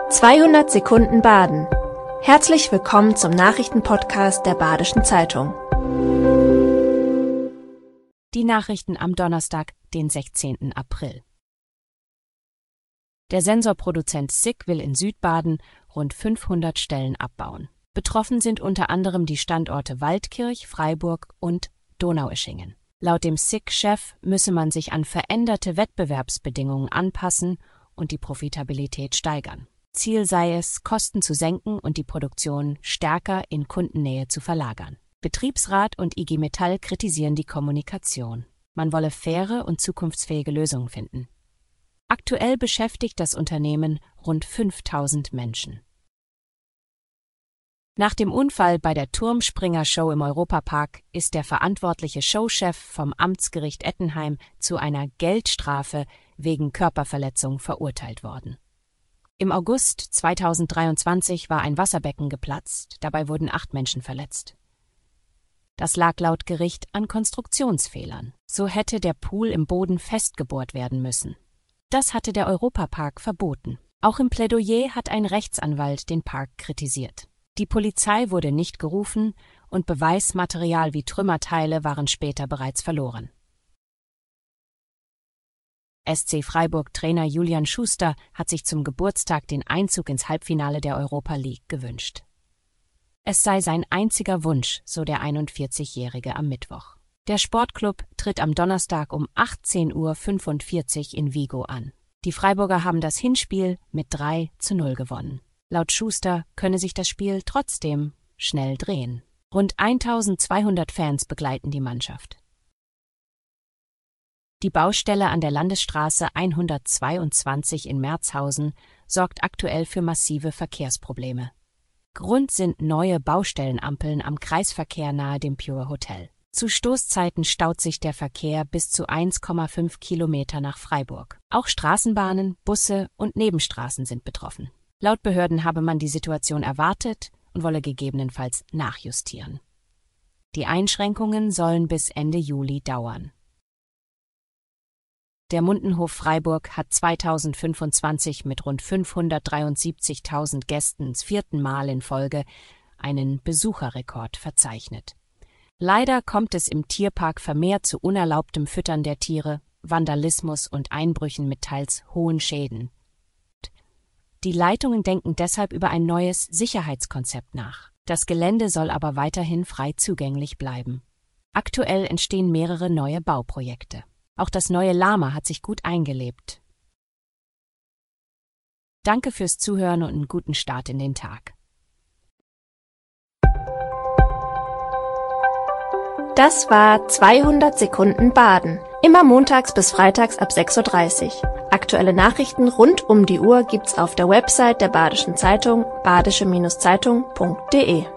200 Sekunden Baden. Herzlich willkommen zum Nachrichtenpodcast der Badischen Zeitung. Die Nachrichten am Donnerstag, den 16. April. Der Sensorproduzent SICK will in Südbaden rund 500 Stellen abbauen. Betroffen sind unter anderem die Standorte Waldkirch, Freiburg und Donaueschingen. Laut dem SICK-Chef müsse man sich an veränderte Wettbewerbsbedingungen anpassen und die Profitabilität steigern. Ziel sei es, Kosten zu senken und die Produktion stärker in Kundennähe zu verlagern. Betriebsrat und IG Metall kritisieren die Kommunikation. Man wolle faire und zukunftsfähige Lösungen finden. Aktuell beschäftigt das Unternehmen rund 5000 Menschen. Nach dem Unfall bei der Turmspringer-Show im Europapark ist der verantwortliche Showchef vom Amtsgericht Ettenheim zu einer Geldstrafe wegen Körperverletzung verurteilt worden. Im August 2023 war ein Wasserbecken geplatzt, dabei wurden 8 Menschen verletzt. Das lag laut Gericht an Konstruktionsfehlern. So hätte der Pool im Boden festgebohrt werden müssen. Das hatte der Europapark verboten. Auch im Plädoyer hat ein Rechtsanwalt den Park kritisiert. Die Polizei wurde nicht gerufen und Beweismaterial wie Trümmerteile waren später bereits verloren. SC Freiburg-Trainer Julian Schuster hat sich zum Geburtstag den Einzug ins Halbfinale der Europa League gewünscht. Es sei sein einziger Wunsch, so der 41-Jährige am Mittwoch. Der Sportclub tritt am Donnerstag um 18:45 Uhr in Vigo an. Die Freiburger haben das Hinspiel mit 3:0 gewonnen. Laut Schuster könne sich das Spiel trotzdem schnell drehen. Rund 1200 Fans begleiten die Mannschaft. Die Baustelle an der Landesstraße 122 in Merzhausen sorgt aktuell für massive Verkehrsprobleme. Grund sind neue Baustellenampeln am Kreisverkehr nahe dem Pure Hotel. Zu Stoßzeiten staut sich der Verkehr bis zu 1,5 Kilometer nach Freiburg. Auch Straßenbahnen, Busse und Nebenstraßen sind betroffen. Laut Behörden habe man die Situation erwartet und wolle gegebenenfalls nachjustieren. Die Einschränkungen sollen bis Ende Juli dauern. Der Mundenhof Freiburg hat 2025 mit rund 573.000 Gästen das 4. Mal in Folge einen Besucherrekord verzeichnet. Leider kommt es im Tierpark vermehrt zu unerlaubtem Füttern der Tiere, Vandalismus und Einbrüchen mit teils hohen Schäden. Die Leitungen denken deshalb über ein neues Sicherheitskonzept nach. Das Gelände soll aber weiterhin frei zugänglich bleiben. Aktuell entstehen mehrere neue Bauprojekte. Auch das neue Lama hat sich gut eingelebt. Danke fürs Zuhören und einen guten Start in den Tag. Das war 200 Sekunden Baden. Immer montags bis freitags ab 6:30 Uhr. Aktuelle Nachrichten rund um die Uhr gibt's auf der Website der Badischen Zeitung, badische-zeitung.de.